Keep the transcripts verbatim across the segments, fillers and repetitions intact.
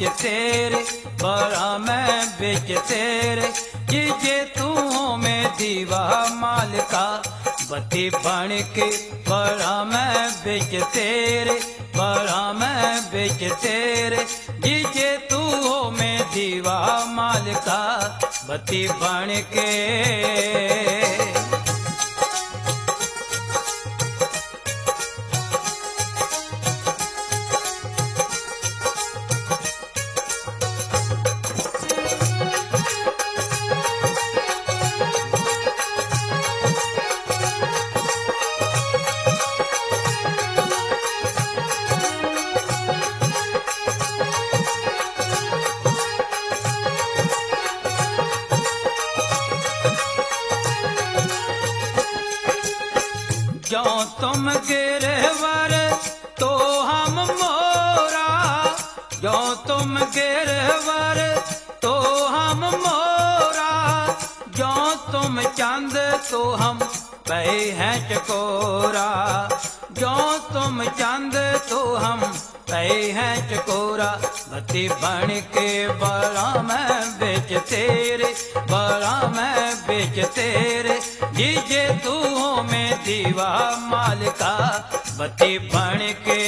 तेरे, बड़ा मैं बिच तेरे, जिजे तू हो में दीवा मालिका। बत्ती बन के बड़ा मैं बिच तेरे, बड़ा मैं बिच तेरे, जिजे तू हो में दीवा मालिका। बत्ती बन के जो तुम गिरवर तो हम मोरा, जो तुम गिरवर तो हम मोरा, जो तुम चंद तो हम पै हैं चकोरा, जो तुम चंद तो हम पै हैं चकोरा। बत्ती बन के बड़ा मैं बिच तेरे, बड़ा मैं बिच तेरे, जिजे तू हो में दीवा मालिका। बत्ती बन के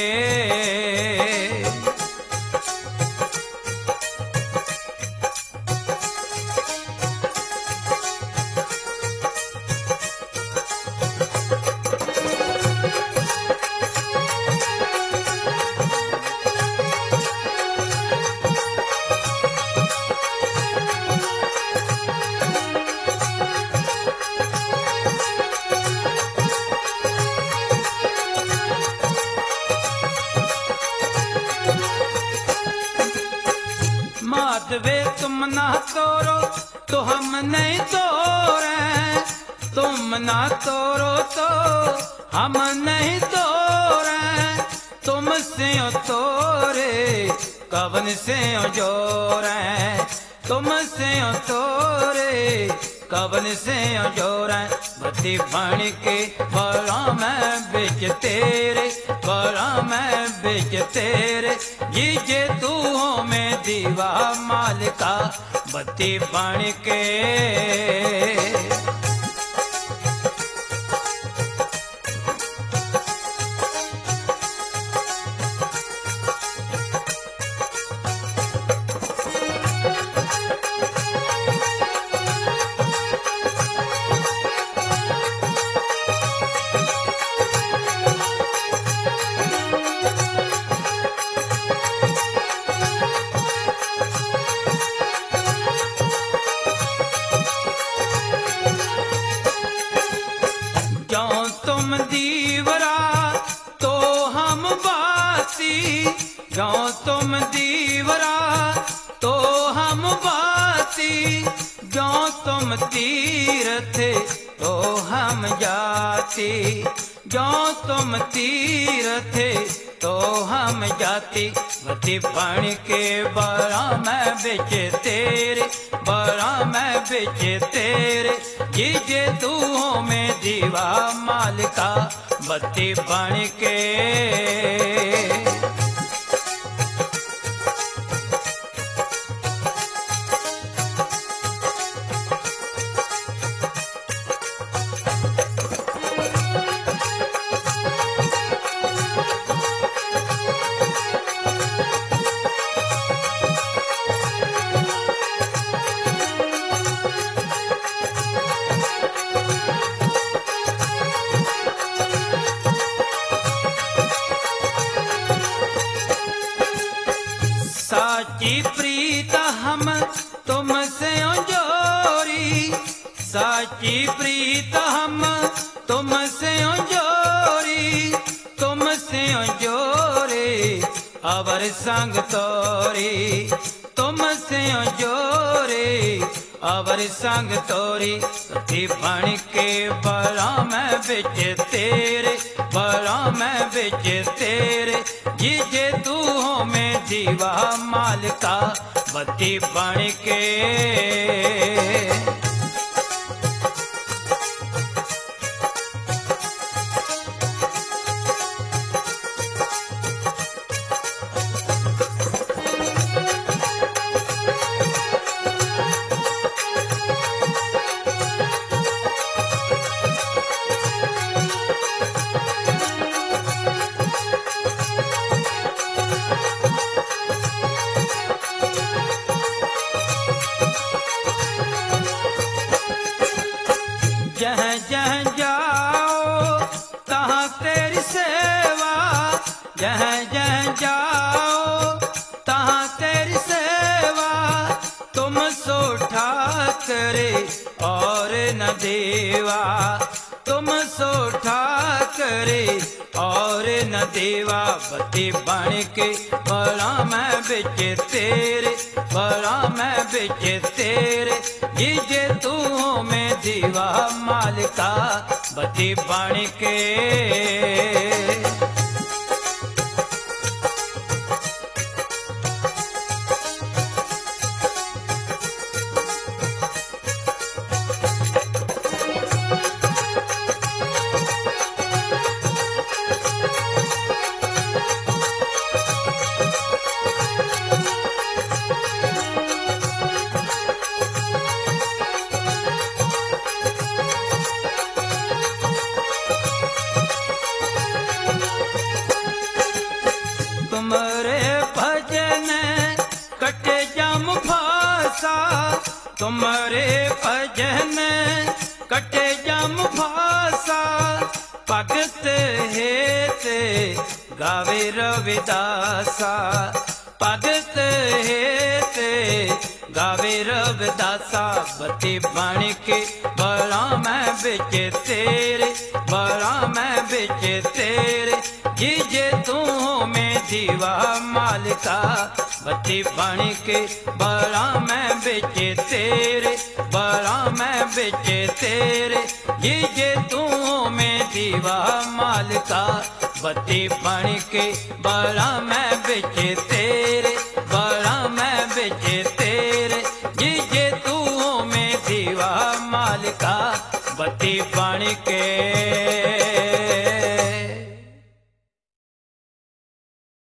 माधवे तुम ना तोरो तो हम नहीं तोरे, तुम ना तोरो तो हम नहीं तोरे, तुम से तोरे कवन से जोरे, तुम से तोरे कवन से जोरे। बत्ती बन के बड़ा मैं बिच तेरे, बड़ा मैं बिच तेरे, जिजे तू हो में दीवा मालिका। बत्ती बन के तुम दीवरा तो हम बाती, जो तुम दीवरा तो हम बाती, जो तुम तीर्थ तो हम जाती, जो तुम तीर्थ तो हम जाती। बत्ती बन के बड़ा मैं बिच तेरे, बड़ा मैं बिच तेरे, जिजे तू हो में दीवा मालिका। बत्ती बन के साची प्रीत हम तुमसे जोरी, साची प्रीत हम तुमसे जोरी, तुमसे जोरे अवर संग तोरी, तुमसे जोरे अवर संग तोरी। बत्ती बन के बड़ा मैं बिच तेरे, बड़ा मैं बिच तेरे, जिजे तू हो में दीवा मालिका। बत्ती बन के जाओ तहाँ तेरी सेवा, तुम सो ठाकरे और न देवा, तुम सो ठाकरे और न देवा। बती बन के बड़ा मैं बिच तेरे, बड़ा मैं बिच तेरे, जिजे तू में दीवा मालिका। बती बन के तुमरे भजन कटे जम फासा, तुमरे भजन कटे जम फासा। भगत हेते गावे रविदासा, भगत हेते गावे रविदासा। बती बन के बड़ा मैं बिच तेरे, बड़ा मैं बिच तेरे, जिजे तू में दीवा मालिका। बती बन के बड़ा मैं बिच तेरे, बड़ा मैं बिच तेरे, जिजे तू में दीवा मालिका। बती बन के बड़ा मैं बिच तेरे, बड़ा मैं बिच तेरे, जिजे तू में दीवा मालिका। बती बन के